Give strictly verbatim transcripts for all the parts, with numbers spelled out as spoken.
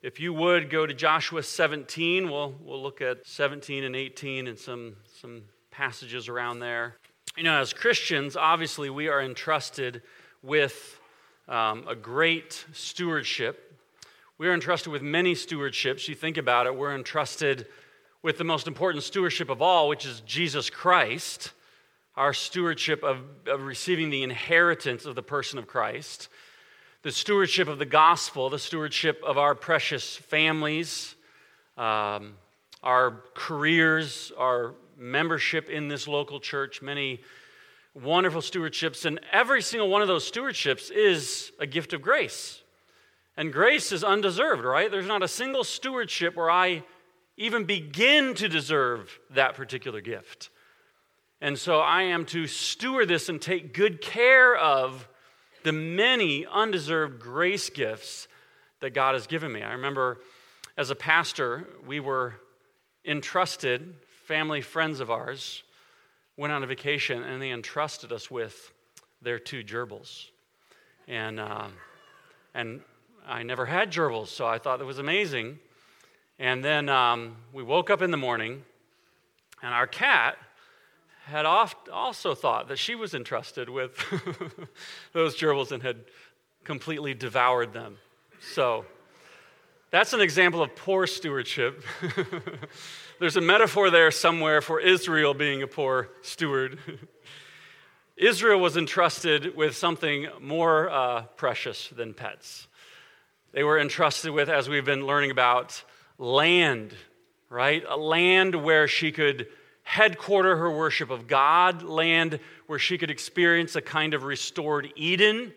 If you would go to Joshua seventeen, we'll we'll look at seventeen and eighteen and some some passages around there. You know, as Christians, obviously we are entrusted with um, a great stewardship. We are entrusted with many stewardships. You think about it, we're entrusted with the most important stewardship of all, which is Jesus Christ, our stewardship of, of receiving the inheritance of the person of Christ. The stewardship of the gospel, the stewardship of our precious families, um, our careers, our membership in this local church, many wonderful stewardships, and every single one of those stewardships is a gift of grace. And grace is undeserved, right? There's not a single stewardship where I even begin to deserve that particular gift. And so I am to steward this and take good care of the many undeserved grace gifts that God has given me. I remember as a pastor, we were entrusted, family friends of ours went on a vacation and they entrusted us with their two gerbils. And, uh, and I never had gerbils, so I thought that was amazing. And then um, we woke up in the morning and our cat had oft also thought that she was entrusted with those gerbils and had completely devoured them. So that's an example of poor stewardship. There's a metaphor there somewhere for Israel being a poor steward. Israel was entrusted with something more uh, precious than pets. They were entrusted with, as we've been learning about, land, right? A land where she could headquarter her worship of God, land where she could experience a kind of restored Eden.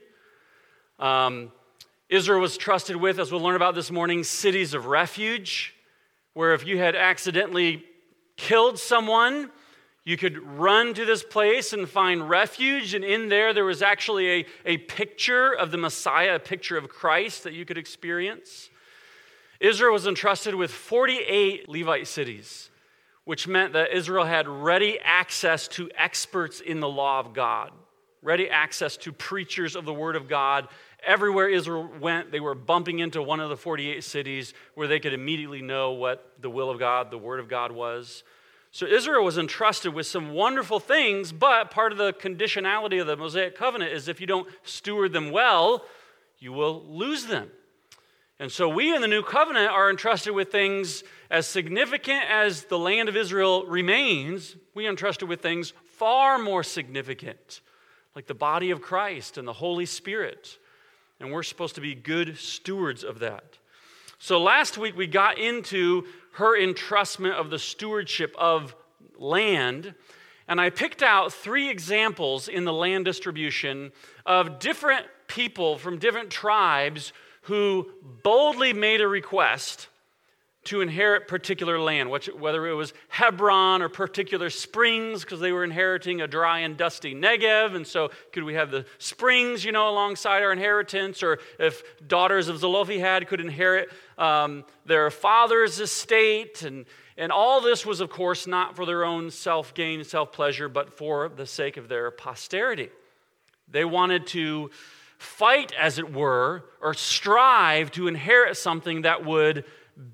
Um, Israel was trusted with, as we'll learn about this morning, cities of refuge, where if you had accidentally killed someone, you could run to this place and find refuge, and in there there was actually a, a picture of the Messiah, a picture of Christ that you could experience. Israel was entrusted with forty-eight Levite cities, which meant that Israel had ready access to experts in the law of God, ready access to preachers of the word of God. Everywhere Israel went, they were bumping into one of the forty-eight cities where they could immediately know what the will of God, the word of God was. So Israel was entrusted with some wonderful things, but part of the conditionality of the Mosaic covenant is if you don't steward them well, you will lose them. And so we in the new covenant are entrusted with things as significant as the land of Israel remains. We are entrusted with things far more significant, like the body of Christ and the Holy Spirit. And we're supposed to be good stewards of that. So last week we got into her entrustment of the stewardship of land, and I picked out three examples in the land distribution of different people from different tribes who boldly made a request to inherit particular land, which, whether it was Hebron or particular springs, because they were inheriting a dry and dusty Negev, and so could we have the springs, you know, alongside our inheritance, or if daughters of Zelophehad could inherit um, their father's estate, and, and all this was, of course, not for their own self-gain, self-pleasure, but for the sake of their posterity. They wanted to fight, as it were, or strive to inherit something that would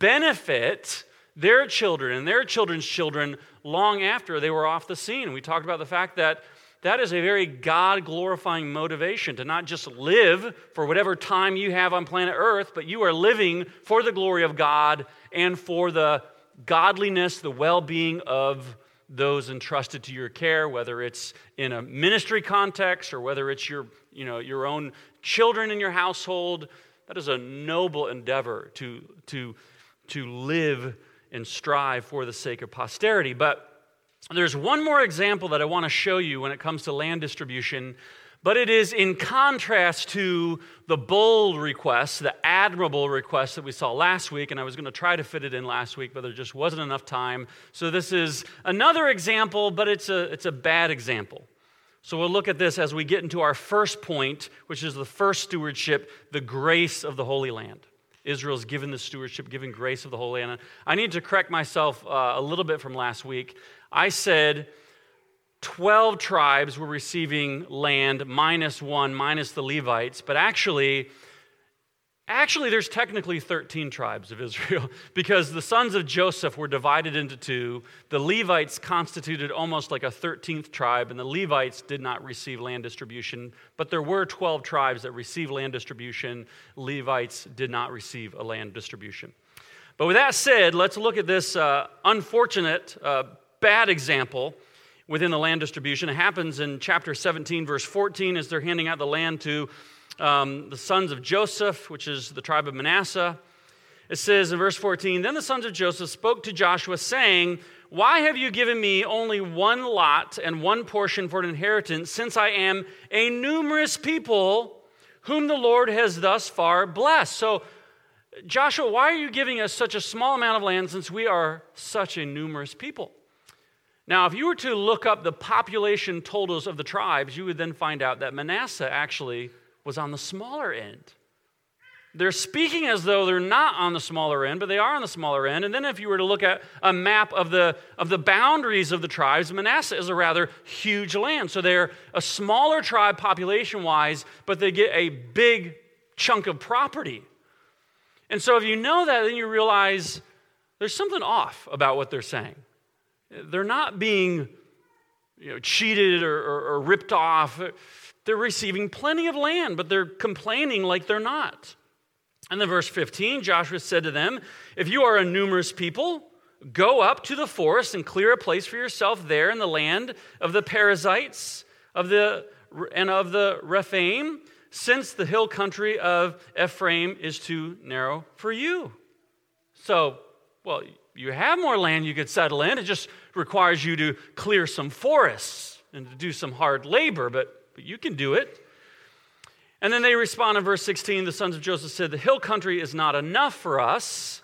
benefit their children and their children's children long after they were off the scene. We talked about the fact that that is a very God-glorifying motivation to not just live for whatever time you have on planet Earth, but you are living for the glory of God and for the godliness, the well-being of those entrusted to your care, whether it's in a ministry context or whether it's your, you know, your own children in your household. That is a noble endeavor to, to, to live and strive for the sake of posterity. But there's one more example that I want to show you when it comes to land distribution, but it is in contrast to the bold request, the admirable request that we saw last week, and I was going to try to fit it in last week, but there just wasn't enough time. So this is another example, but it's a, it's a bad example. So we'll look at this as we get into our first point, which is the first stewardship, the grace of the Holy Land. Israel's given the stewardship, given grace of the Holy Land. I need to correct myself uh, a little bit from last week. I said twelve tribes were receiving land, minus one, minus the Levites, but actually Actually, there's technically thirteen tribes of Israel because the sons of Joseph were divided into two. The Levites constituted almost like a thirteenth tribe, and the Levites did not receive land distribution, but there were twelve tribes that received land distribution. Levites did not receive a land distribution. But with that said, let's look at this uh, unfortunate, uh, bad example within the land distribution. It happens in chapter seventeen, verse fourteen, as they're handing out the land to Um, the sons of Joseph, which is the tribe of Manasseh. It says in verse fourteen, "Then the sons of Joseph spoke to Joshua, saying, 'Why have you given me only one lot and one portion for an inheritance, since I am a numerous people whom the Lord has thus far blessed?'" So, Joshua, why are you giving us such a small amount of land since we are such a numerous people? Now, if you were to look up the population totals of the tribes, you would then find out that Manasseh actually was on the smaller end. They're speaking as though they're not on the smaller end, but they are on the smaller end. And then if you were to look at a map of the, of the boundaries of the tribes, Manasseh is a rather huge land. So they're a smaller tribe population-wise, but they get a big chunk of property. And so if you know that, then you realize there's something off about what they're saying. They're not being you know, cheated or, or, or ripped off. They're receiving plenty of land, but they're complaining like they're not. And then verse fifteen, Joshua said to them, "If you are a numerous people, go up to the forest and clear a place for yourself there in the land of the Perizzites of the, and of the Rephaim, since the hill country of Ephraim is too narrow for you." So, well, you have more land you could settle in. It just requires you to clear some forests and to do some hard labor, but But you can do it. And then they respond in verse sixteen, the sons of Joseph said, "The hill country is not enough for us."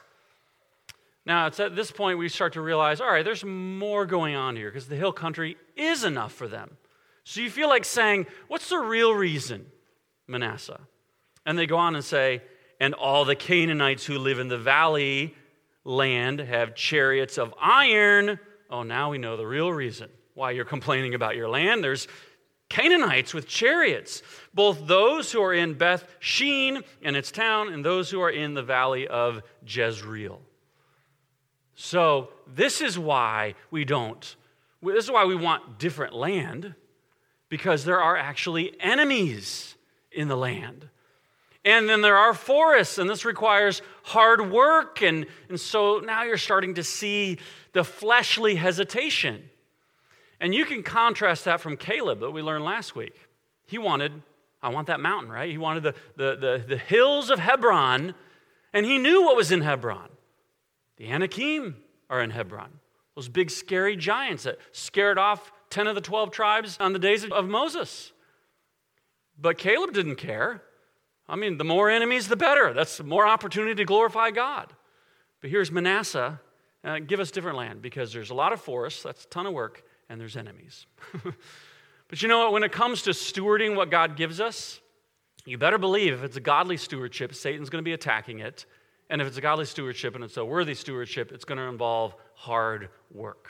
Now, it's at this point we start to realize, all right, there's more going on here because the hill country is enough for them. So you feel like saying, what's the real reason, Manasseh? And they go on and say, "And all the Canaanites who live in the valley land have chariots of iron." Oh, now we know the real reason why you're complaining about your land. There's Canaanites with chariots, both those who are in Beth Shean and its town, and those who are in the valley of Jezreel. So this is why we don't, this is why we want different land, because there are actually enemies in the land. And then there are forests, and this requires hard work, and, and so now you're starting to see the fleshly hesitation. And you can contrast that from Caleb that we learned last week. He wanted, I want that mountain, right? He wanted the, the, the, the hills of Hebron, and he knew what was in Hebron. The Anakim are in Hebron. Those big scary giants that scared off ten of the twelve tribes on the days of Moses. But Caleb didn't care. I mean, the more enemies, the better. That's more opportunity to glorify God. But here's Manasseh. Uh, give us different land because there's a lot of forests. That's a ton of work. And there's enemies. But you know what? When it comes to stewarding what God gives us, you better believe if it's a godly stewardship, Satan's going to be attacking it. And if it's a godly stewardship and it's a worthy stewardship, it's going to involve hard work.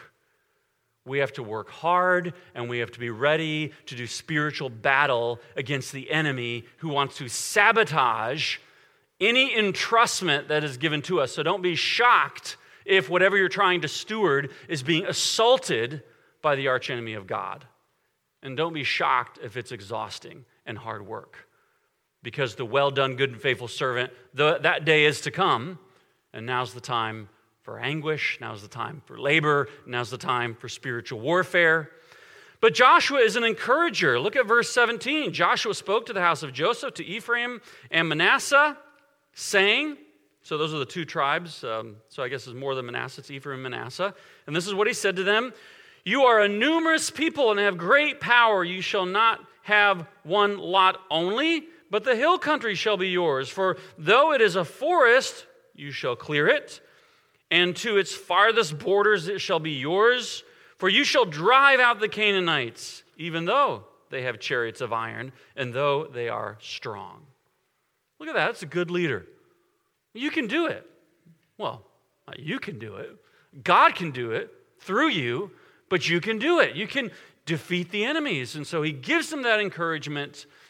We have to work hard, and we have to be ready to do spiritual battle against the enemy who wants to sabotage any entrustment that is given to us. So don't be shocked if whatever you're trying to steward is being assaulted by the archenemy of God. And don't be shocked if it's exhausting and hard work. Because the well done, good and faithful servant, the, that day is to come. And now's the time for anguish. Now's the time for labor. Now's the time for spiritual warfare. But Joshua is an encourager. Look at verse seventeen. Joshua spoke to the house of Joseph, to Ephraim and Manasseh, saying, so those are the two tribes. Um, so I guess it's more than Manasseh. It's Ephraim and Manasseh. And this is what he said to them. "You are a numerous people and have great power. You shall not have one lot only, but the hill country shall be yours. For though it is a forest, you shall clear it, and to its farthest borders it shall be yours. For you shall drive out the Canaanites, even though they have chariots of iron, and though they are strong." Look at that. That's a good leader. You can do it. Well, you can do it. God can do it through you, but you can do it. You can defeat the enemies. And so he gives them that encouragement.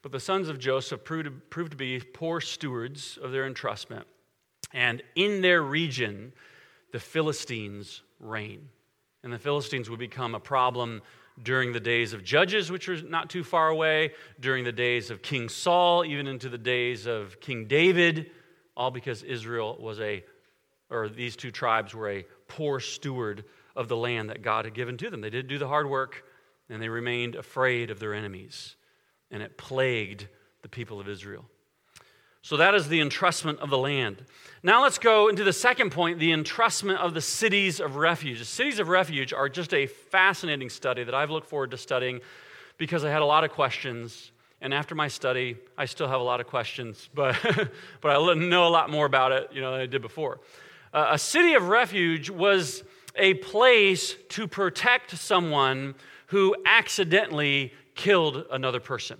But the sons of Joseph proved, proved to be poor stewards of their entrustment. And in their region, the Philistines reign. And the Philistines would become a problem during the days of Judges, which are not too far away, during the days of King Saul, even into the days of King David, all because Israel was a, or these two tribes were a poor steward of the land that God had given to them. They did do the hard work, and they remained afraid of their enemies. And it plagued the people of Israel. So that is the entrustment of the land. Now let's go into the second point, the entrustment of the cities of refuge. The cities of refuge are just a fascinating study that I've looked forward to studying because I had a lot of questions. And after my study, I still have a lot of questions, but, but I know a lot more about it, you know, than I did before. Uh, a city of refuge was a place to protect someone who accidentally killed another person.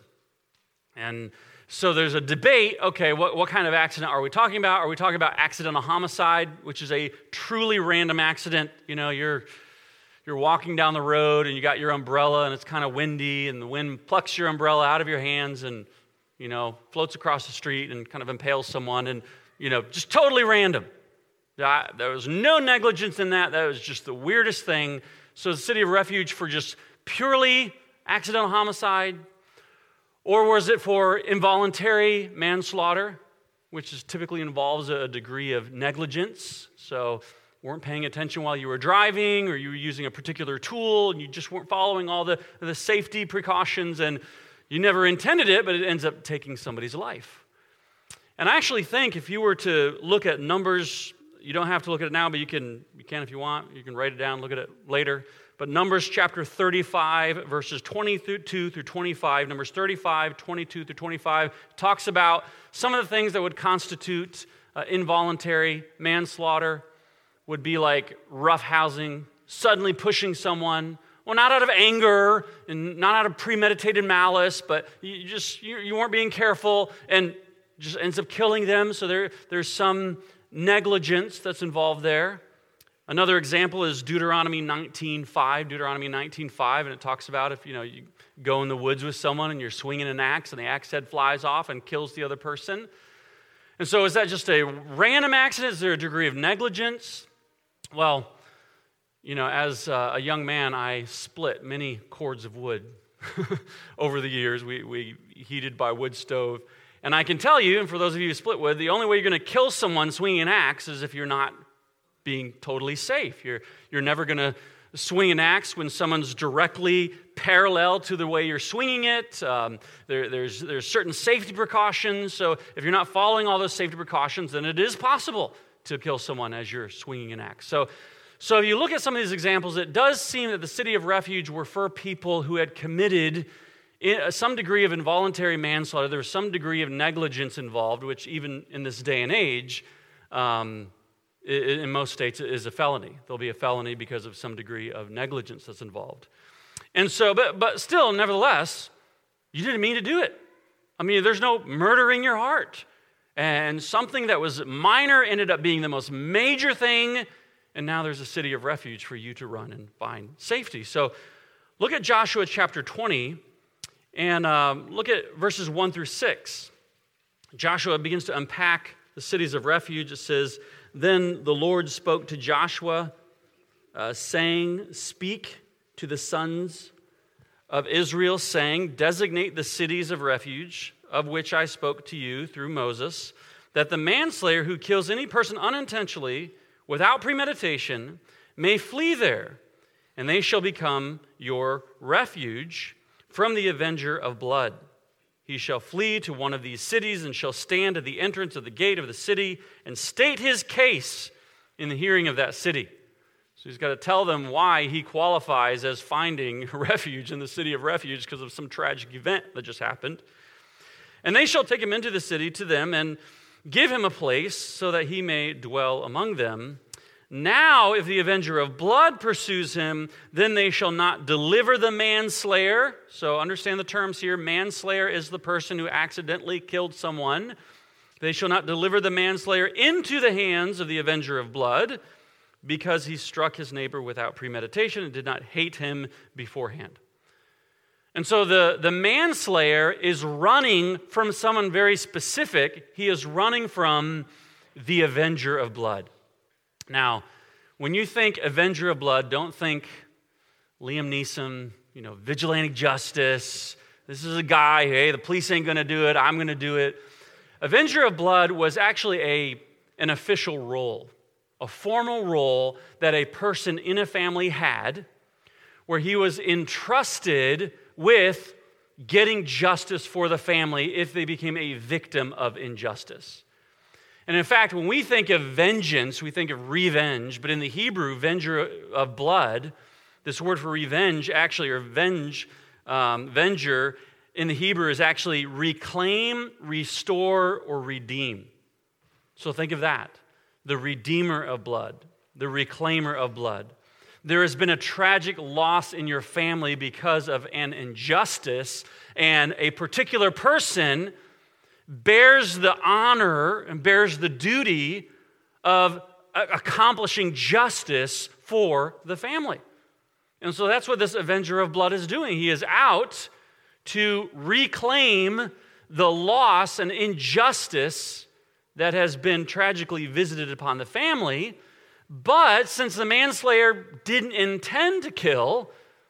And so there's a debate, okay, what, what kind of accident are we talking about? Are we talking about accidental homicide, which is a truly random accident? You know, you're you're walking down the road and you got your umbrella and it's kind of windy and the wind plucks your umbrella out of your hands and, you know, floats across the street and kind of impales someone and, you know, just totally random. There was no negligence in that. That was just the weirdest thing. So the city of refuge for just purely accidental homicide? Or was it for involuntary manslaughter, which is typically involves a degree of negligence? So weren't paying attention while you were driving, or you were using a particular tool, and you just weren't following all the, the safety precautions, and you never intended it, but it ends up taking somebody's life. And I actually think if you were to look at Numbers, you don't have to look at it now, but you can, you can if you want. You can write it down, look at it later. But Numbers chapter thirty-five, verses twenty-two through twenty-five, Numbers thirty-five, twenty-two through twenty-five, talks about some of the things that would constitute uh, involuntary manslaughter, would be like roughhousing, suddenly pushing someone, well, not out of anger and not out of premeditated malice, but you just you, you weren't being careful and just ends up killing them. So there, there's some negligence that's involved there. Another example is Deuteronomy nineteen five, Deuteronomy nineteen five, and it talks about if, you know, you go in the woods with someone and you're swinging an axe and the axe head flies off and kills the other person. And so is that just a random accident? Is there a degree of negligence? Well, you know, as a young man, I split many cords of wood over the years. We, we heated by wood stove. And I can tell you, and for those of you who split wood, the only way you're going to kill someone swinging an axe is if you're not being totally safe. You're, you're never going to swing an axe when someone's directly parallel to the way you're swinging it. Um, there, there's, there's certain safety precautions. So if you're not following all those safety precautions, then it is possible to kill someone as you're swinging an axe. So, so if you look at some of these examples, it does seem that the city of refuge were for people who had committed some degree of involuntary manslaughter. There was some degree of negligence involved, which even in this day and age, um, in most states, is a felony. There'll be a felony because of some degree of negligence that's involved. And so, but, but still, nevertheless, you didn't mean to do it. I mean, there's no murdering your heart. And something that was minor ended up being the most major thing, and now there's a city of refuge for you to run and find safety. So look at Joshua chapter twenty, and um, look at verses one through six. Joshua begins to unpack the cities of refuge. It says, "Then the Lord spoke to Joshua, uh, saying, Speak to the sons of Israel, saying, Designate the cities of refuge, of which I spoke to you through Moses, that the manslayer who kills any person unintentionally, without premeditation, may flee there, and they shall become your refuge from the avenger of blood. He shall flee to one of these cities and shall stand at the entrance of the gate of the city and state his case in the hearing of that city." So he's got to tell them why he qualifies as finding refuge in the city of refuge because of some tragic event that just happened. "And they shall take him into the city to them and give him a place so that he may dwell among them. Now, if the avenger of blood pursues him, then they shall not deliver the manslayer." So understand the terms here. Manslayer is the person who accidentally killed someone. "They shall not deliver the manslayer into the hands of the avenger of blood, because he struck his neighbor without premeditation and did not hate him beforehand." And so the, the manslayer is running from someone very specific. He is running from the avenger of blood. Now, when you think avenger of blood, don't think Liam Neeson, you know, vigilante justice. This is a guy, hey, the police ain't going to do it, I'm going to do it. Avenger of blood was actually a, an official role, a formal role that a person in a family had, where he was entrusted with getting justice for the family if they became a victim of injustice. And in fact, when we think of vengeance, we think of revenge, but in the Hebrew, avenger of blood, this word for revenge actually, or venge, um, venger, in the Hebrew is actually reclaim, restore, or redeem. So think of that, the redeemer of blood, the reclaimer of blood. There has been a tragic loss in your family because of an injustice, and a particular person bears the honor and bears the duty of accomplishing justice for the family. And so that's what this avenger of blood is doing. He is out to reclaim the loss and injustice that has been tragically visited upon the family. But since the manslayer didn't intend to kill,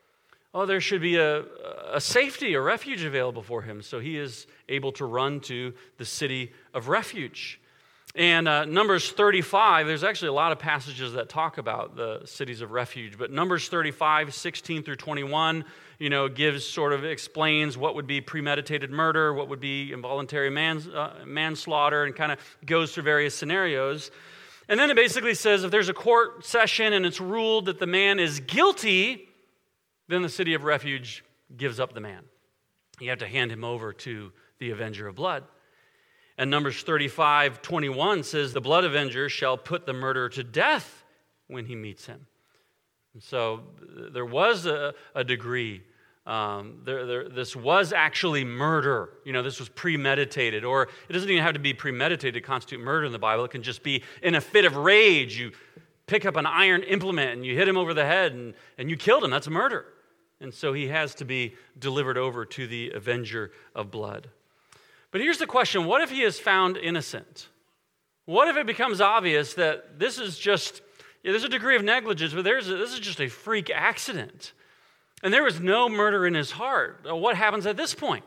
oh, there should be a, a safety, a refuge available for him. So he is able to run to the city of refuge. And uh, Numbers thirty-five, there's actually a lot of passages that talk about the cities of refuge, but Numbers thirty-five, sixteen through twenty-one, you know, gives sort of explains what would be premeditated murder, what would be involuntary mans, uh, manslaughter, and kind of goes through various scenarios. And then it basically says if there's a court session and it's ruled that the man is guilty, then the city of refuge gives up the man. You have to hand him over to the avenger of blood. And Numbers thirty-five, twenty-one says the blood avenger shall put the murderer to death when he meets him. And so there was a, a degree. Um, there, there, this was actually murder. You know, this was premeditated. Or it doesn't even have to be premeditated to constitute murder in the Bible. It can just be in a fit of rage. You pick up an iron implement and you hit him over the head and, and you killed him. That's murder. And so he has to be delivered over to the avenger of blood. But here's the question. What if he is found innocent? What if it becomes obvious that this is just, yeah, there's a degree of negligence, but there's a, this is just a freak accident. And there was no murder in his heart. What happens at this point?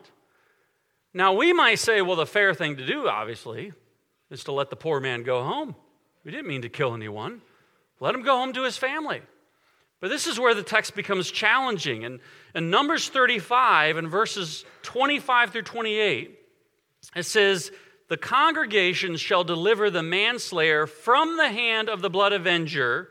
Now, we might say, well, the fair thing to do, obviously, is to let the poor man go home. We didn't mean to kill anyone. Let him go home to his family. But this is where the text becomes challenging. And in Numbers thirty-five, in verses twenty-five through twenty-eight, it says, the congregation shall deliver the manslayer from the hand of the blood avenger.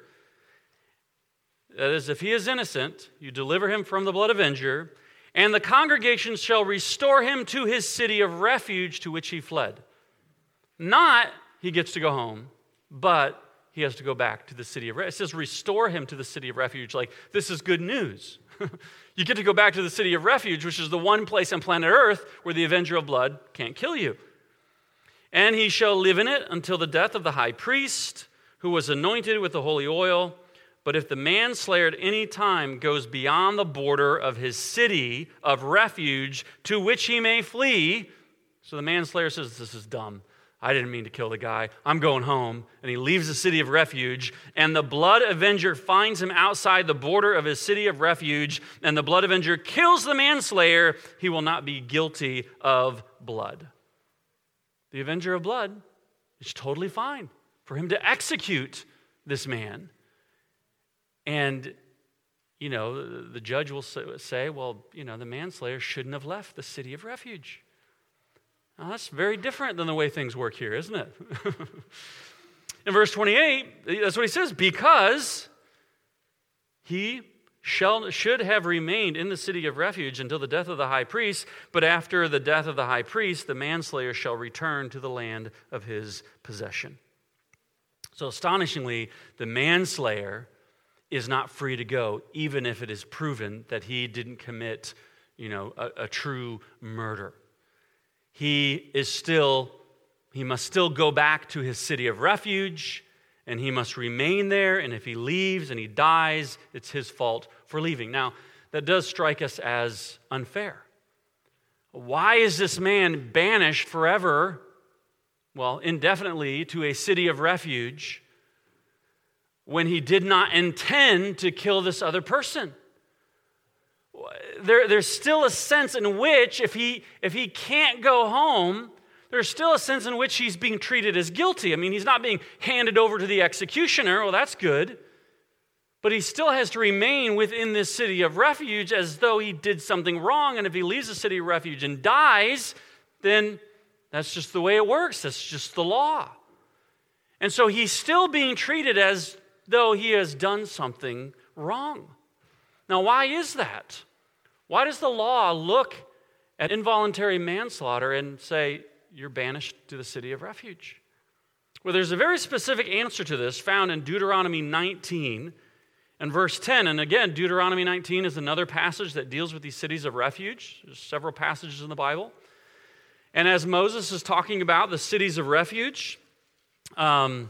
That is, if he is innocent, you deliver him from the blood avenger, and the congregation shall restore him to his city of refuge to which he fled. Not he gets to go home, but he has to go back to the city of refuge. It says restore him to the city of refuge. Like, this is good news. You get to go back to the city of refuge, which is the one place on planet Earth where the avenger of blood can't kill you. And he shall live in it until the death of the high priest, who was anointed with the holy oil. But if the manslayer at any time goes beyond the border of his city of refuge to which he may flee, so the manslayer says, this is dumb. I didn't mean to kill the guy. I'm going home. And he leaves the city of refuge. And the blood avenger finds him outside the border of his city of refuge. And the blood avenger kills the manslayer. He will not be guilty of blood. The avenger of blood is totally fine for him to execute this man. And, you know, the judge will say, well, you know, the manslayer shouldn't have left the city of refuge. Now, that's very different than the way things work here, isn't it? In verse twenty-eight, that's what he says, because he shall, should have remained in the city of refuge until the death of the high priest, but after the death of the high priest, the manslayer shall return to the land of his possession. So astonishingly, the manslayer is not free to go, even if it is proven that he didn't commit, you know, a, a true murder. He is still, he must still go back to his city of refuge, and he must remain there, and if he leaves and he dies, it's his fault for leaving. Now, that does strike us as unfair. Why is this man banished forever, well, indefinitely, to a city of refuge when he did not intend to kill this other person? There, there's still a sense in which if he, if he can't go home, there's still a sense in which he's being treated as guilty. I mean, he's not being handed over to the executioner. Well, that's good. But he still has to remain within this city of refuge as though he did something wrong. And if he leaves the city of refuge and dies, then that's just the way it works. That's just the law. And so he's still being treated as though he has done something wrong. Now, why is that? Why does the law look at involuntary manslaughter and say, you're banished to the city of refuge? Well, there's a very specific answer to this found in Deuteronomy nineteen and verse ten. And again, Deuteronomy nineteen is another passage that deals with these cities of refuge. There's several passages in the Bible. And as Moses is talking about the cities of refuge, um,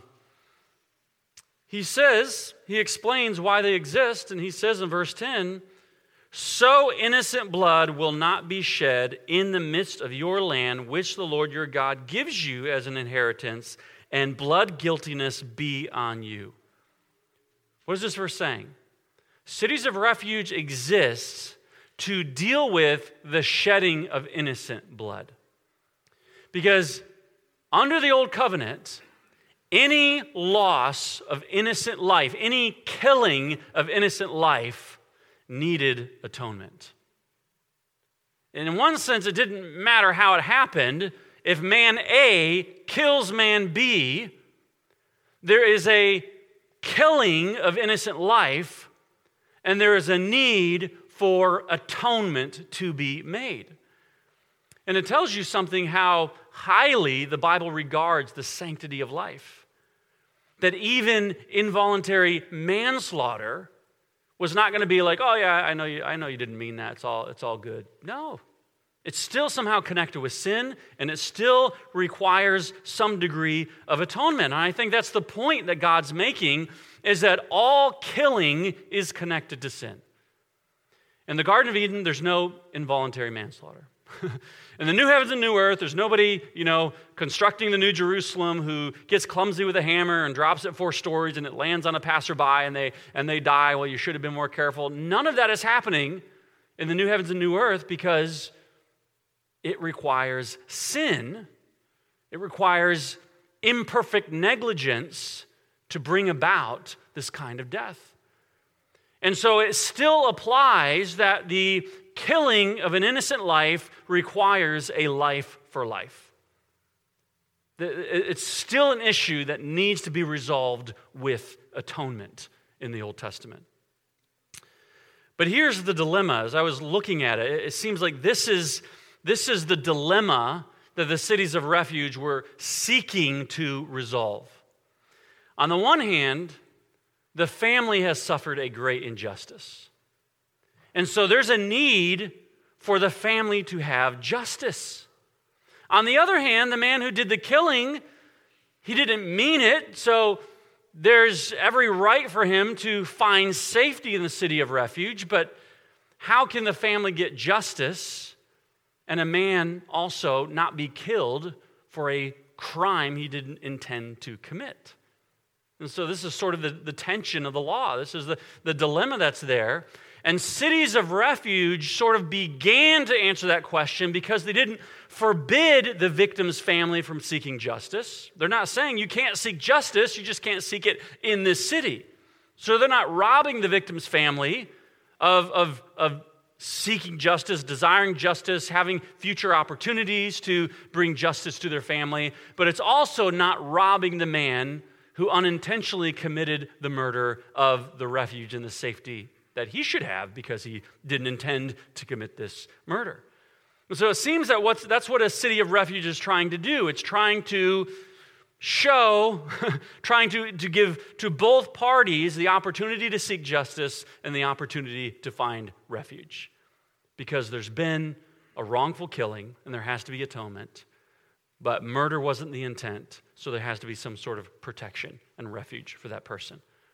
he says, he explains why they exist, and he says in verse ten, so innocent blood will not be shed in the midst of your land, which the Lord your God gives you as an inheritance, and blood guiltiness be on you. What is this verse saying? Cities of refuge exist to deal with the shedding of innocent blood. Because under the old covenant, any loss of innocent life, any killing of innocent life needed atonement. And in one sense, it didn't matter how it happened. If man A kills man B, there is a killing of innocent life, and there is a need for atonement to be made. And it tells you something how highly the Bible regards the sanctity of life. That even involuntary manslaughter was not going to be like, oh yeah, I know you, I know you didn't mean that. It's all, it's all good. No. It's still somehow connected with sin, and it still requires some degree of atonement. And I think that's the point that God's making, is that all killing is connected to sin. In the Garden of Eden, there's no involuntary manslaughter. In the new heavens and new earth, there's nobody, you know, constructing the new Jerusalem who gets clumsy with a hammer and drops it four stories and it lands on a passerby and they and they die. Well, you should have been more careful. None of that is happening in the new heavens and new earth because it requires sin. It requires imperfect negligence to bring about this kind of death. And so it still applies that the killing of an innocent life requires a life for life. It's still an issue that needs to be resolved with atonement in the Old Testament. But here's the dilemma. As I was looking at it, it seems like this is, this is the dilemma that the cities of refuge were seeking to resolve. On the one hand, the family has suffered a great injustice. And so there's a need for the family to have justice. On the other hand, the man who did the killing, he didn't mean it, so there's every right for him to find safety in the city of refuge, but how can the family get justice and a man also not be killed for a crime he didn't intend to commit? And so this is sort of the, the tension of the law. This is the, the dilemma that's there. And cities of refuge sort of began to answer that question because they didn't forbid the victim's family from seeking justice. They're not saying you can't seek justice, you just can't seek it in this city. So they're not robbing the victim's family of, of, of seeking justice, desiring justice, having future opportunities to bring justice to their family. But it's also not robbing the man who unintentionally committed the murder of the refuge and the safety that he should have because he didn't intend to commit this murder. And so it seems that what's, that's what a city of refuge is trying to do. It's trying to show, trying to, to give to both parties the opportunity to seek justice and the opportunity to find refuge. Because there's been a wrongful killing and there has to be atonement. But murder wasn't the intent, so there has to be some sort of protection and refuge for that person.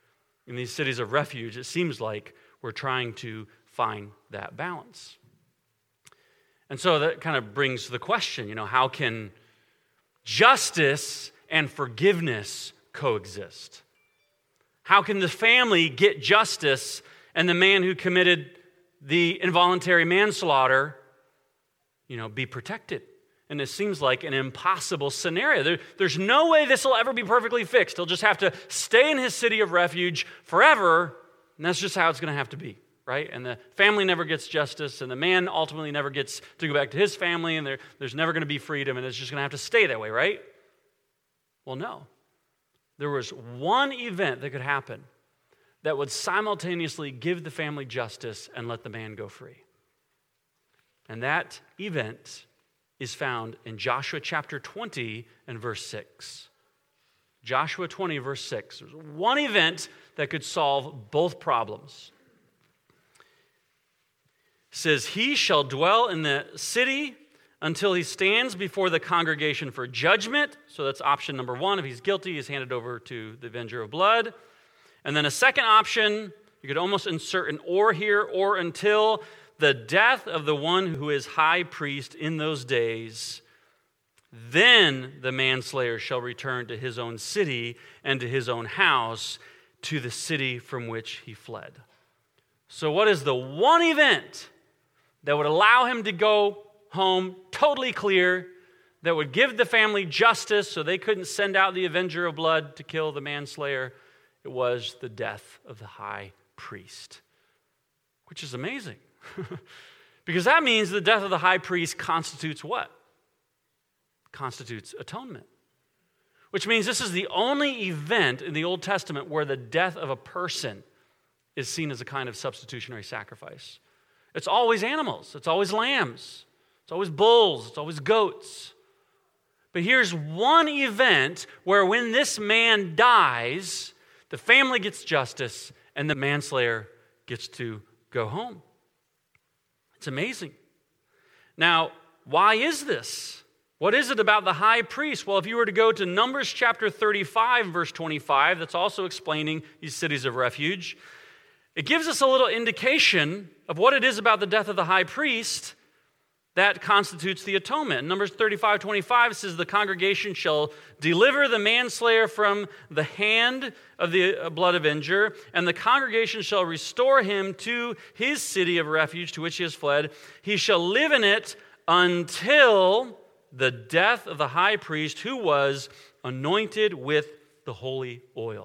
In these cities of refuge, it seems like we're trying to find that balance. And so that kind of brings the question, you know, how can justice and forgiveness coexist? How can the family get justice and the man who committed the involuntary manslaughter, you know, be protected? And it seems like an impossible scenario. There, there's no way this will ever be perfectly fixed. He'll just have to stay in his city of refuge forever, and that's just how it's going to have to be, right? And the family never gets justice, and the man ultimately never gets to go back to his family, and there, there's never going to be freedom, and it's just going to have to stay that way, right? Well, no. There was one event that could happen that would simultaneously give the family justice and let the man go free. And that event is found in Joshua chapter twenty and verse six. Joshua twenty, verse six. There's one event that could solve both problems. It says, "He shall dwell in the city until he stands before the congregation for judgment." So that's option number one. If he's guilty, he's handed over to the avenger of blood. And then a second option, you could almost insert an or here, or until the death of the one who is high priest in those days. Then the manslayer shall return to his own city and to his own house, to the city from which he fled. So what is the one event that would allow him to go home totally clear, that would give the family justice so they couldn't send out the avenger of blood to kill the manslayer? It was the death of the high priest, which is amazing. Because that means the death of the high priest constitutes what? Constitutes atonement. Which means this is the only event in the Old Testament where the death of a person is seen as a kind of substitutionary sacrifice. It's always animals. It's always lambs. It's always bulls. It's always goats. But here's one event where when this man dies, the family gets justice and the manslayer gets to go home. It's amazing. Now, why is this? What is it about the high priest? Well, if you were to go to Numbers chapter thirty-five, verse twenty-five, that's also explaining these cities of refuge, it gives us a little indication of what it is about the death of the high priest that constitutes the atonement. In Numbers thirty-five, twenty-five says, "The congregation shall deliver the manslayer from the hand of the blood avenger, and the congregation shall restore him to his city of refuge to which he has fled. He shall live in it until the death of the high priest who was anointed with the holy oil."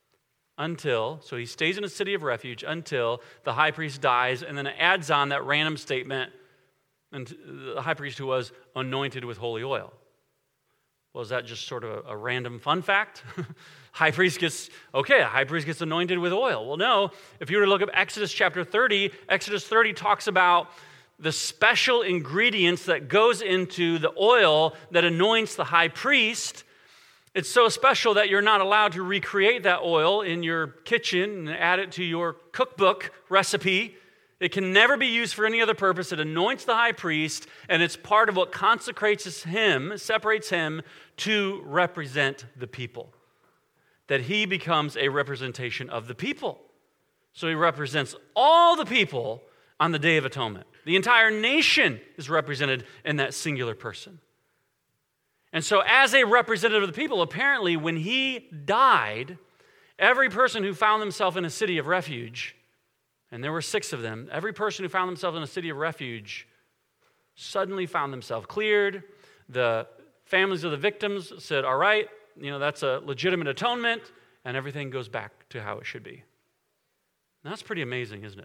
Until, so he stays in a city of refuge until the high priest dies, and then it adds on that random statement, and the high priest who was anointed with holy oil. Well, is that just sort of a, a random fun fact? High priest gets, okay, a high priest gets anointed with oil. Well, no. If you were to look up Exodus chapter thirty, Exodus thirty talks about the special ingredients that goes into the oil that anoints the high priest. It's so special that you're not allowed to recreate that oil in your kitchen and add it to your cookbook recipe. It can never be used for any other purpose. It anoints the high priest, and it's part of what consecrates him, separates him to represent the people. That he becomes a representation of the people. So he represents all the people on the Day of Atonement. The entire nation is represented in that singular person. And so as a representative of the people, apparently when he died, every person who found themselves in a city of refuge, and there were six of them, every person who found themselves in a city of refuge suddenly found themselves cleared. The families of the victims said, all right, you know, that's a legitimate atonement, and everything goes back to how it should be. And that's pretty amazing, isn't it?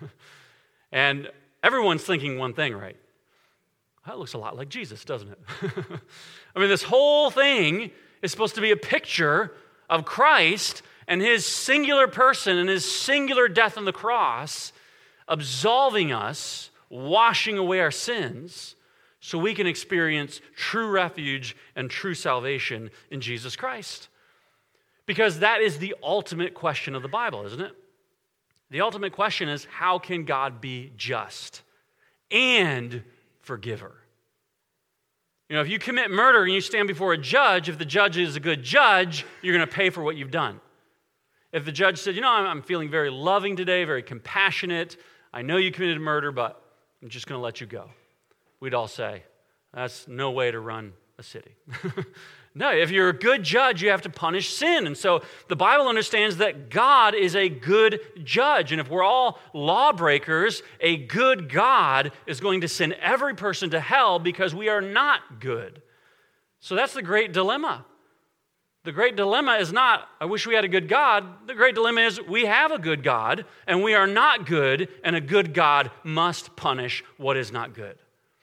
And everyone's thinking one thing, right? That looks a lot like Jesus, doesn't it? I mean, this whole thing is supposed to be a picture of Christ and his singular person and his singular death on the cross, absolving us, washing away our sins, so we can experience true refuge and true salvation in Jesus Christ. Because that is the ultimate question of the Bible, isn't it? The ultimate question is, how can God be just and forgiver? You know, if you commit murder and you stand before a judge, if the judge is a good judge, you're going to pay for what you've done. If the judge said, you know, I'm, I'm feeling very loving today, very compassionate, I know you committed murder, but I'm just going to let you go, we'd all say, that's no way to run a city. No, if you're a good judge, you have to punish sin. And so the Bible understands that God is a good judge. And if we're all lawbreakers, a good God is going to send every person to hell because we are not good. So that's the great dilemma. The great dilemma is not, I wish we had a good God. The great dilemma is we have a good God, and we are not good, and a good God must punish what is not good.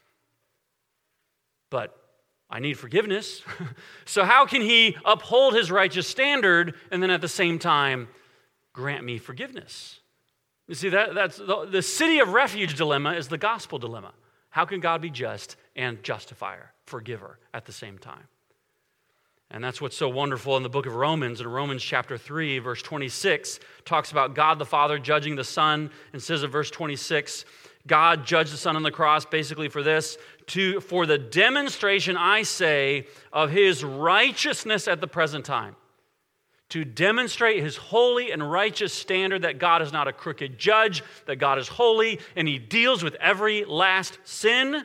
But I need forgiveness. So how can he uphold his righteous standard and then at the same time grant me forgiveness? You see, that, that's the, the city of refuge dilemma is the gospel dilemma. How can God be just and justifier, forgiver at the same time? And that's what's so wonderful in the book of Romans. In Romans chapter three, verse twenty-six, talks about God the Father judging the Son, and says in verse twenty-six, God judged the Son on the cross basically for this, to for the demonstration, I say, of his righteousness at the present time. To demonstrate his holy and righteous standard that God is not a crooked judge, that God is holy, and he deals with every last sin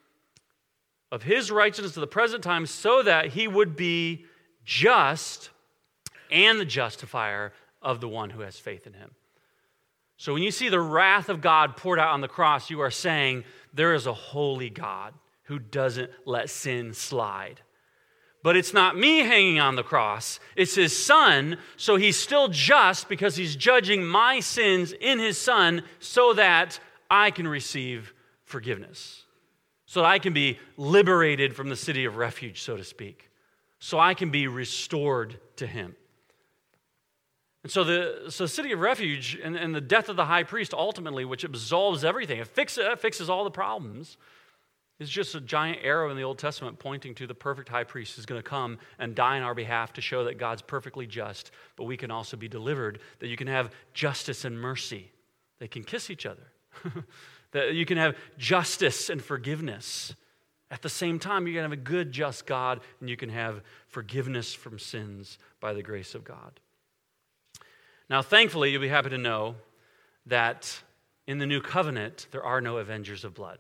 of his righteousness to the present time so that he would be just and the justifier of the one who has faith in him. So when you see the wrath of God poured out on the cross, you are saying there is a holy God who doesn't let sin slide. But it's not me hanging on the cross, it's his Son, so he's still just because he's judging my sins in his Son so that I can receive forgiveness. So that I can be liberated from the city of refuge, so to speak. So I can be restored to him. And so the so city of refuge and, and the death of the high priest ultimately, which absolves everything, it fixes, it fixes all the problems, is just a giant arrow in the Old Testament pointing to the perfect high priest who's going to come and die on our behalf to show that God's perfectly just, but we can also be delivered, that you can have justice and mercy. They can kiss each other. That you can have justice and forgiveness. At the same time, you can have a good, just God, and you can have forgiveness from sins by the grace of God. Now, thankfully, you'll be happy to know that in the new covenant, there are no avengers of blood.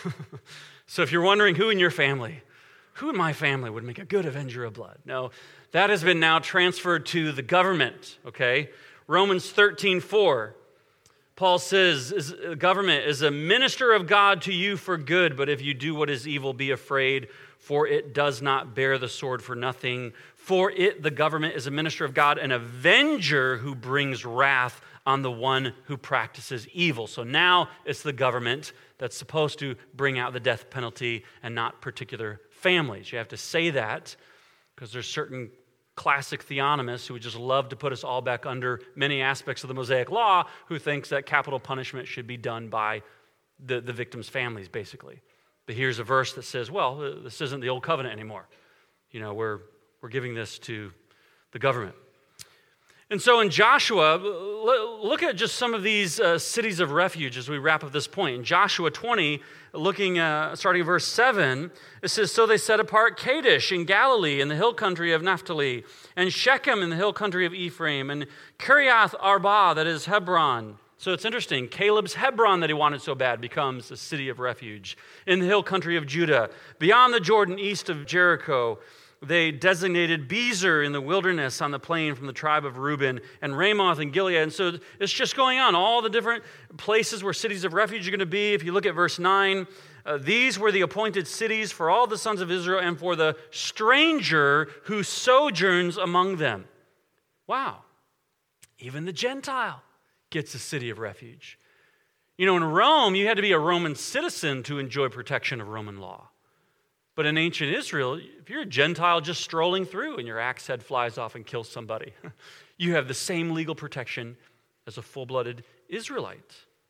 So if you're wondering who in your family, who in my family would make a good avenger of blood? No, that has been now transferred to the government, okay? Romans thirteen four. Paul says, the government is a minister of God to you for good, but if you do what is evil, be afraid, for it does not bear the sword for nothing. For it, the government, is a minister of God, an avenger who brings wrath on the one who practices evil. So now it's the government that's supposed to bring out the death penalty and not particular families. You have to say that because there's certain classic theonomists who would just love to put us all back under many aspects of the Mosaic Law, who thinks that capital punishment should be done by the, the victims' families, basically. But here's a verse that says, well, this isn't the old covenant anymore. You know, we're we're giving this to the government. And so in Joshua, look at just some of these uh, cities of refuge as we wrap up this point. In Joshua twenty, looking, uh, starting at verse seven, it says, so they set apart Kadesh in Galilee in the hill country of Naphtali, and Shechem in the hill country of Ephraim, and Kiriath Arba, that is Hebron. So it's interesting, Caleb's Hebron that he wanted so bad becomes a city of refuge. In the hill country of Judah, beyond the Jordan, east of Jericho, they designated Bezer in the wilderness on the plain from the tribe of Reuben, and Ramoth in Gilead. And so it's just going on, all the different places where cities of refuge are going to be. If you look at verse nine, uh, these were the appointed cities for all the sons of Israel and for the stranger who sojourns among them. Wow. Even the Gentile gets a city of refuge. You know, in Rome, you had to be a Roman citizen to enjoy protection of Roman law. But in ancient Israel, if you're a Gentile just strolling through and your axe head flies off and kills somebody, you have the same legal protection as a full-blooded Israelite.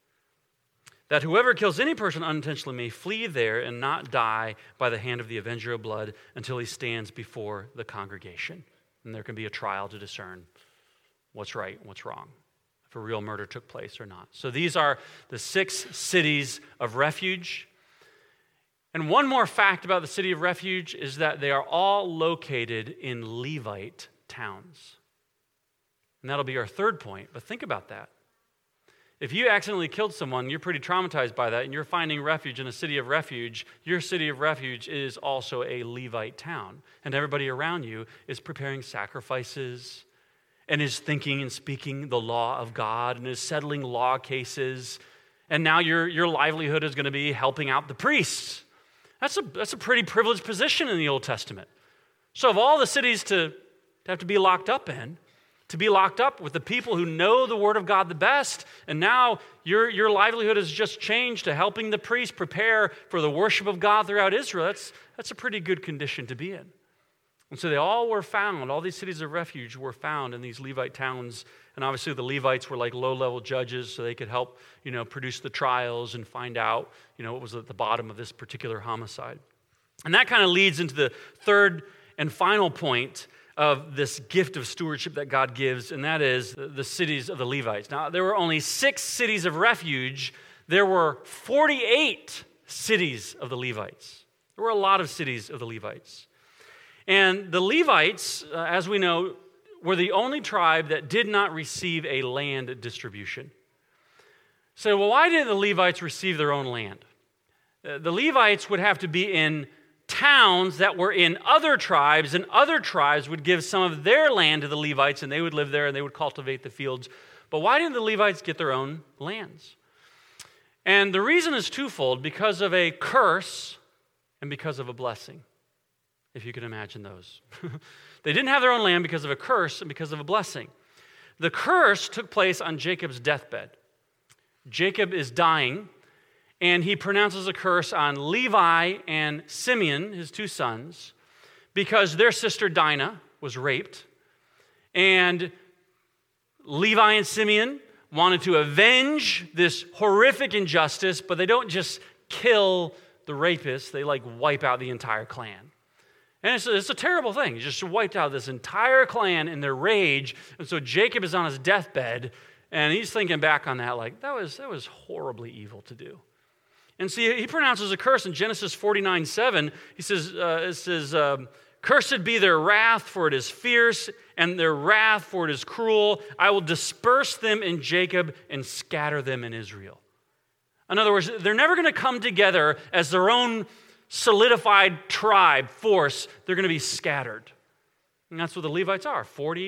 That whoever kills any person unintentionally may flee there and not die by the hand of the avenger of blood until he stands before the congregation. And there can be a trial to discern what's right and what's wrong, if a real murder took place or not. So these are the six cities of refuge. And one more fact about the city of refuge is that they are all located in Levite towns. And that'll be our third point. But think about that. If you accidentally killed someone, you're pretty traumatized by that, and you're finding refuge in a city of refuge, your city of refuge is also a Levite town. And everybody around you is preparing sacrifices and is thinking and speaking the law of God and is settling law cases. And now your, your livelihood is going to be helping out the priests. That's a, that's a pretty privileged position in the Old Testament. So of all the cities to, to have to be locked up in, to be locked up with the people who know the Word of God the best, and now your, your livelihood has just changed to helping the priests prepare for the worship of God throughout Israel, that's, that's a pretty good condition to be in. And so they all were found, all these cities of refuge were found in these Levite towns, and obviously the Levites were like low-level judges, so they could help, you know, produce the trials and find out, you know, what was at the bottom of this particular homicide. And that kind of leads into the third and final point of this gift of stewardship that God gives, and that is the cities of the Levites. Now, there were only six cities of refuge. There were forty-eight cities of the Levites. There were a lot of cities of the Levites. And the Levites, uh, as we know, were the only tribe that did not receive a land distribution. So, well, why didn't the Levites receive their own land? Uh, the Levites would have to be in towns that were in other tribes, and other tribes would give some of their land to the Levites, and they would live there and they would cultivate the fields. But why didn't the Levites get their own lands? And the reason is twofold: because of a curse and because of a blessing, if you can imagine those. They didn't have their own land because of a curse and because of a blessing. The curse took place on Jacob's deathbed. Jacob is dying, and he pronounces a curse on Levi and Simeon, his two sons, because their sister Dinah was raped. And Levi and Simeon wanted to avenge this horrific injustice, but they don't just kill the rapist, they like wipe out the entire clan. And it's a, it's a terrible thing. He just wiped out this entire clan in their rage. And so Jacob is on his deathbed, and he's thinking back on that like, that was, that was horribly evil to do. And see, he pronounces a curse in Genesis forty-nine seven. He says, uh, it says, um, "Cursed be their wrath, for it is fierce, and their wrath, for it is cruel. I will disperse them in Jacob and scatter them in Israel." In other words, they're never going to come together as their own solidified tribe, force. They're going to be scattered. And that's what the Levites are,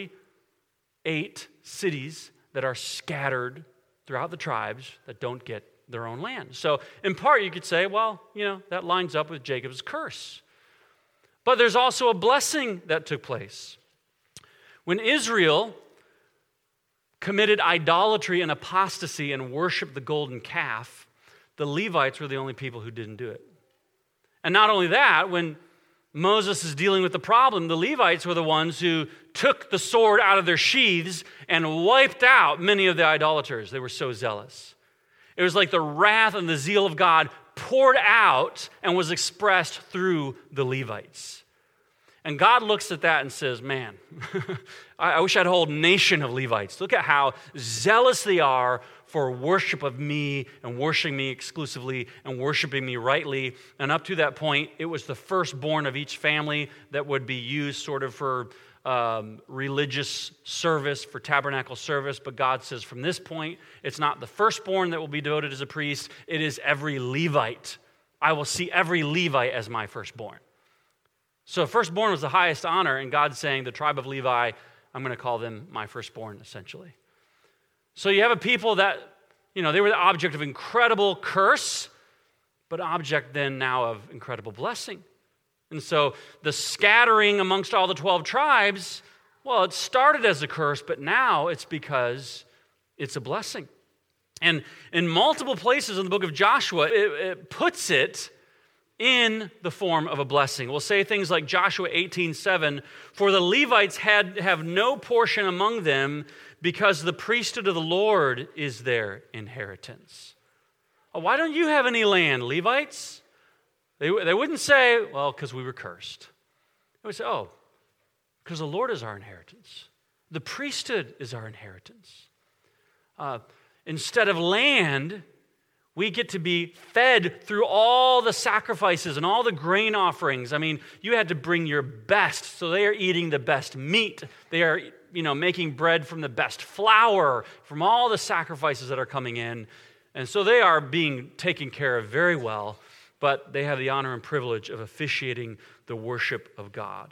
forty-eight cities that are scattered throughout the tribes that don't get their own land. So in part you could say, well, you know, that lines up with Jacob's curse. But there's also a blessing that took place. When Israel committed idolatry and apostasy and worshiped the golden calf, the Levites were the only people who didn't do it. And not only that, when Moses is dealing with the problem, the Levites were the ones who took the sword out of their sheaths and wiped out many of the idolaters. They were so zealous. It was like the wrath and the zeal of God poured out and was expressed through the Levites. And God looks at that and says, man, I wish I had a whole nation of Levites. Look at how zealous they are for worship of me and worshiping me exclusively and worshiping me rightly. And up to that point, it was the firstborn of each family that would be used sort of for um, religious service, for tabernacle service. But God says from this point, it's not the firstborn that will be devoted as a priest. It is every Levite. I will see every Levite as my firstborn. So firstborn was the highest honor, and God's saying the tribe of Levi, I'm going to call them my firstborn, essentially. So you have a people that, you know, they were the object of incredible curse, but object then now of incredible blessing. And so the scattering amongst all the twelve tribes, well, it started as a curse, but now it's because it's a blessing. And in multiple places in the book of Joshua, it, it puts it in the form of a blessing. We'll say things like Joshua eighteen seven, "For the Levites had have no portion among them, because the priesthood of the Lord is their inheritance." Oh, why don't you have any land, Levites? They, they wouldn't say, well, because we were cursed. They would say, oh, because the Lord is our inheritance. The priesthood is our inheritance. Uh, instead of land, We get to be fed through all the sacrifices and all the grain offerings. I mean, you had to bring your best. So they are eating the best meat. They are, you know, making bread from the best flour, from all the sacrifices that are coming in. And so they are being taken care of very well, but they have the honor and privilege of officiating the worship of God.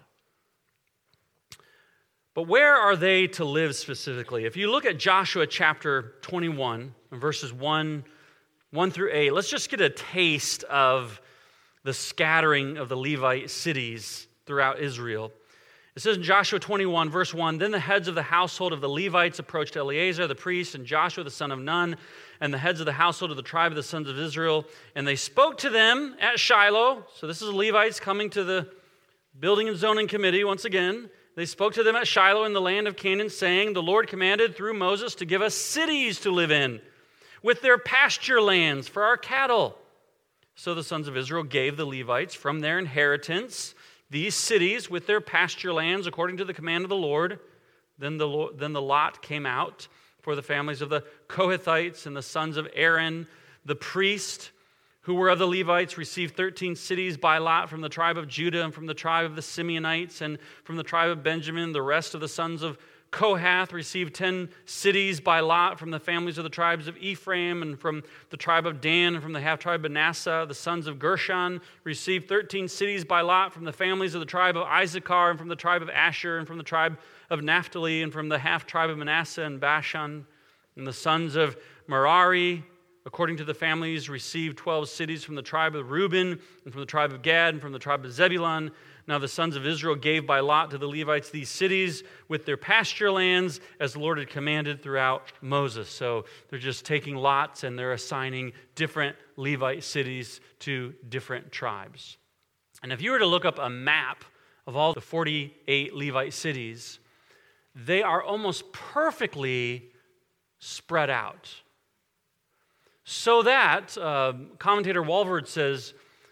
But where are they to live specifically? If you look at Joshua chapter twenty-one, verses one, one through eight, let's just get a taste of the scattering of the Levite cities throughout Israel. It says in Joshua twenty-one, verse one, "Then the heads of the household of the Levites approached Eleazar the priest and Joshua the son of Nun and the heads of the household of the tribe of the sons of Israel, and they spoke to them at Shiloh." So this is the Levites coming to the building and zoning committee once again. "They spoke to them at Shiloh in the land of Canaan, saying, 'The Lord commanded through Moses to give us cities to live in, with their pasture lands for our cattle.' So the sons of Israel gave the Levites from their inheritance these cities with their pasture lands according to the command of the Lord. Then the, then the lot came out for the families of the Kohathites and the sons of Aaron, the priest, who were of the Levites, received thirteen cities by lot from the tribe of Judah and from the tribe of the Simeonites and from the tribe of Benjamin. The rest of the sons of Kohath received ten cities by lot from the families of the tribes of Ephraim and from the tribe of Dan and from the half-tribe of Manasseh. The sons of Gershon received thirteen cities by lot from the families of the tribe of Issachar and from the tribe of Asher and from the tribe of Naphtali and from the half-tribe of Manasseh and Bashan. And the sons of Merari, according to the families, received twelve cities from the tribe of Reuben and from the tribe of Gad and from the tribe of Zebulun. Now the sons of Israel gave by lot to the Levites these cities with their pasture lands as the Lord had commanded throughout Moses." So they're just taking lots and they're assigning different Levite cities to different tribes. And if you were to look up a map of all the forty-eight Levite cities, they are almost perfectly spread out. So that, uh, commentator Walvoord says,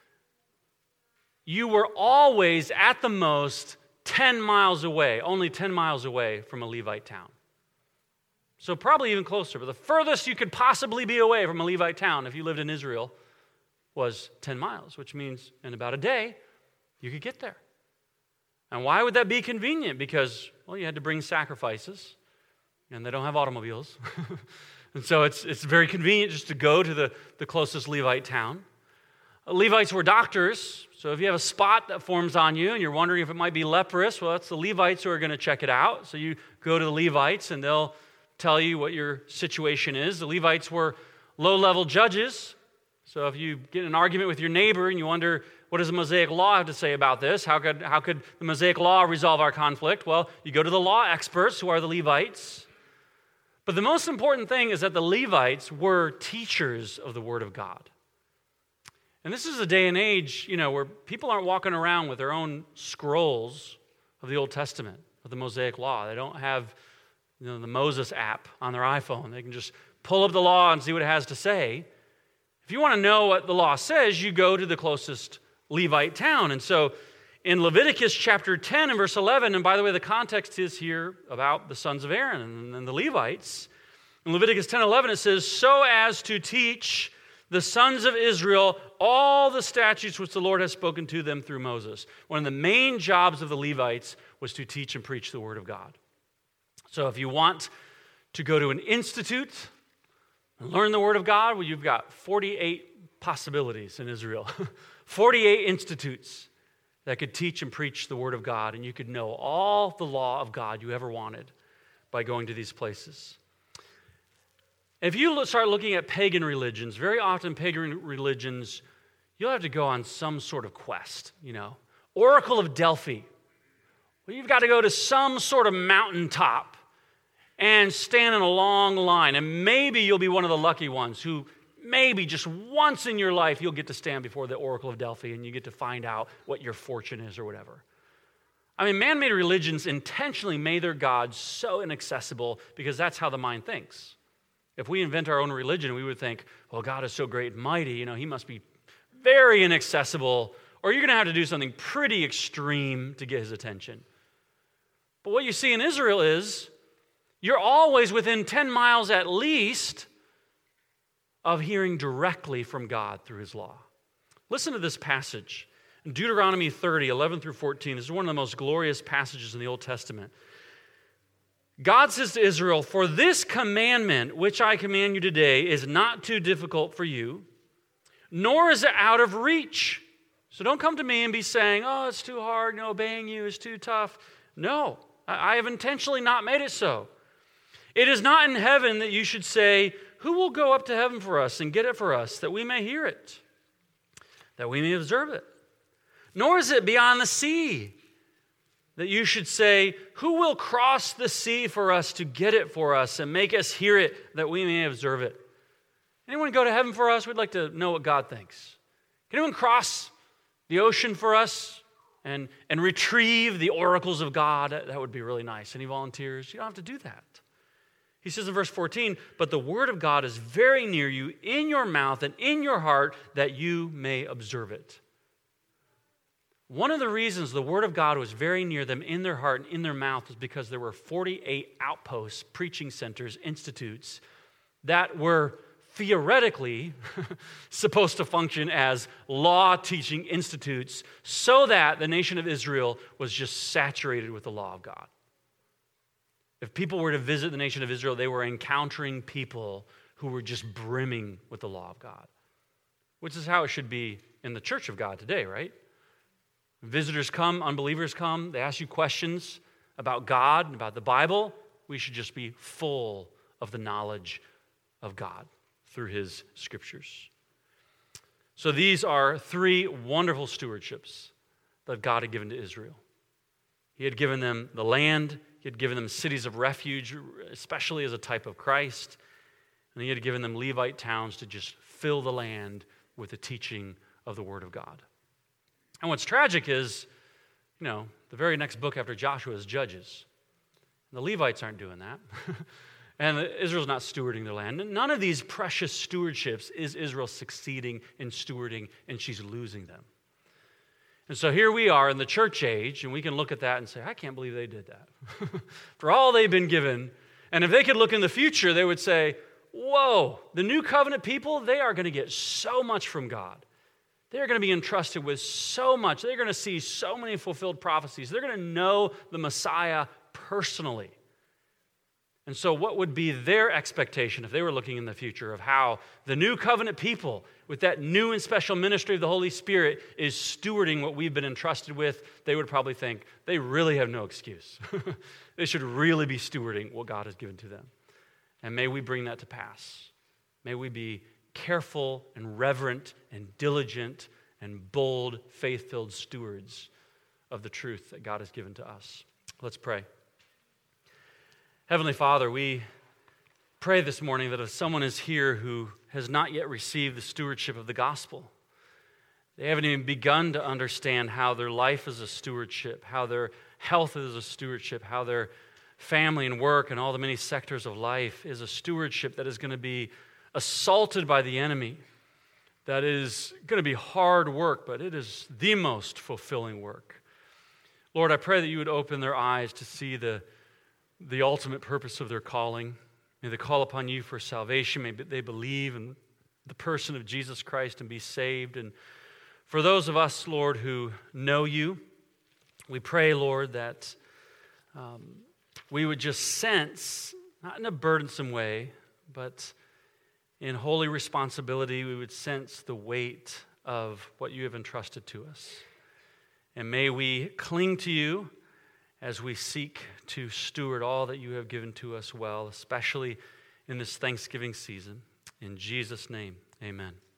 you were always at the most ten miles away, only ten miles away from a Levite town. So probably even closer, but the furthest you could possibly be away from a Levite town if you lived in Israel was ten miles, which means in about a day you could get there. And why would that be convenient? Because, well, you had to bring sacrifices, and they don't have automobiles. And so it's it's very convenient just to go to the, the closest Levite town. Levites were doctors, so if you have a spot that forms on you and you're wondering if it might be leprous, well, it's the Levites who are going to check it out. So you go to the Levites and they'll tell you what your situation is. The Levites were low-level judges, so if you get in an argument with your neighbor and you wonder, what does the Mosaic Law have to say about this? How could, how could the Mosaic Law resolve our conflict? Well, you go to the law experts, who are the Levites. But the most important thing is that the Levites were teachers of the Word of God. And this is a day and age, you know, where people aren't walking around with their own scrolls of the Old Testament, of the Mosaic Law. They don't have, you know, the Moses app on their iPhone. They can just pull up the law and see what it has to say. If you want to know what the law says, you go to the closest Levite town. And so in Leviticus chapter ten and verse eleven, and by the way, the context is here about the sons of Aaron and the Levites. In Leviticus ten eleven, it says, "So as to teach the sons of Israel all the statutes which the Lord has spoken to them through Moses." One of the main jobs of the Levites was to teach and preach the Word of God. So if you want to go to an institute and learn the Word of God, well, you've got forty-eight possibilities in Israel. forty-eight institutes that could teach and preach the Word of God, and you could know all the law of God you ever wanted by going to these places. If you start looking at pagan religions, very often pagan religions, you'll have to go on some sort of quest, you know. Oracle of Delphi. Well, you've got to go to some sort of mountaintop and stand in a long line, and maybe you'll be one of the lucky ones who maybe just once in your life you'll get to stand before the Oracle of Delphi and you get to find out what your fortune is or whatever. I mean, man-made religions intentionally made their gods so inaccessible because that's how the mind thinks. If we invent our own religion, we would think, well, God is so great and mighty, you know, he must be very inaccessible, or you're going to have to do something pretty extreme to get his attention. But what you see in Israel is you're always within ten miles at least of hearing directly from God through his law. Listen to this passage. In Deuteronomy thirty, eleven through fourteen, this is one of the most glorious passages in the Old Testament. God says to Israel, "For this commandment which I command you today is not too difficult for you, nor is it out of reach." So don't come to me and be saying, "Oh, it's too hard, you know, obeying you is too tough." No, I have intentionally not made it so. "It is not in heaven that you should say, 'Who will go up to heaven for us and get it for us, that we may hear it, that we may observe it?' Nor is it beyond the sea that you should say, 'Who will cross the sea for us to get it for us and make us hear it, that we may observe it?'" Anyone go to heaven for us? We'd like to know what God thinks. Can anyone cross the ocean for us and, and retrieve the oracles of God? That would be really nice. Any volunteers? You don't have to do that. He says in verse fourteen, "But the word of God is very near you, in your mouth and in your heart, that you may observe it." One of the reasons the word of God was very near them in their heart and in their mouth is because there were forty-eight outposts, preaching centers, institutes that were theoretically supposed to function as law-teaching institutes so that the nation of Israel was just saturated with the law of God. If people were to visit the nation of Israel, they were encountering people who were just brimming with the law of God, which is how it should be in the church of God today, right? Visitors come, unbelievers come, they ask you questions about God and about the Bible. We should just be full of the knowledge of God through his scriptures. So these are three wonderful stewardships that God had given to Israel. He had given them the land, he had given them cities of refuge, especially as a type of Christ, and he had given them Levite towns to just fill the land with the teaching of the Word of God. And what's tragic is, you know, the very next book after Joshua is Judges. The Levites aren't doing that. And Israel's not stewarding their land. None of these precious stewardships is Israel succeeding in stewarding, and she's losing them. And so here we are in the church age, and we can look at that and say, I can't believe they did that. For all they've been given. And if they could look in the future, they would say, whoa, the new covenant people, they are going to get so much from God. They're going to be entrusted with so much. They're going to see so many fulfilled prophecies. They're going to know the Messiah personally. And so what would be their expectation if they were looking in the future of how the new covenant people with that new and special ministry of the Holy Spirit is stewarding what we've been entrusted with? They would probably think they really have no excuse. They should really be stewarding what God has given to them. And may we bring that to pass. May we be careful and reverent and diligent and bold, faith-filled stewards of the truth that God has given to us. Let's pray. Heavenly Father, we pray this morning that if someone is here who has not yet received the stewardship of the gospel, they haven't even begun to understand how their life is a stewardship, how their health is a stewardship, how their family and work and all the many sectors of life is a stewardship that is going to be assaulted by the enemy, that is going to be hard work, but it is the most fulfilling work. Lord, I pray that you would open their eyes to see the, the ultimate purpose of their calling. May they call upon you for salvation. May they believe in the person of Jesus Christ and be saved. And for those of us, Lord, who know you, we pray, Lord, that um, we would just sense, not in a burdensome way, but in holy responsibility, we would sense the weight of what you have entrusted to us. And may we cling to you as we seek to steward all that you have given to us well, especially in this Thanksgiving season. In Jesus' name, amen.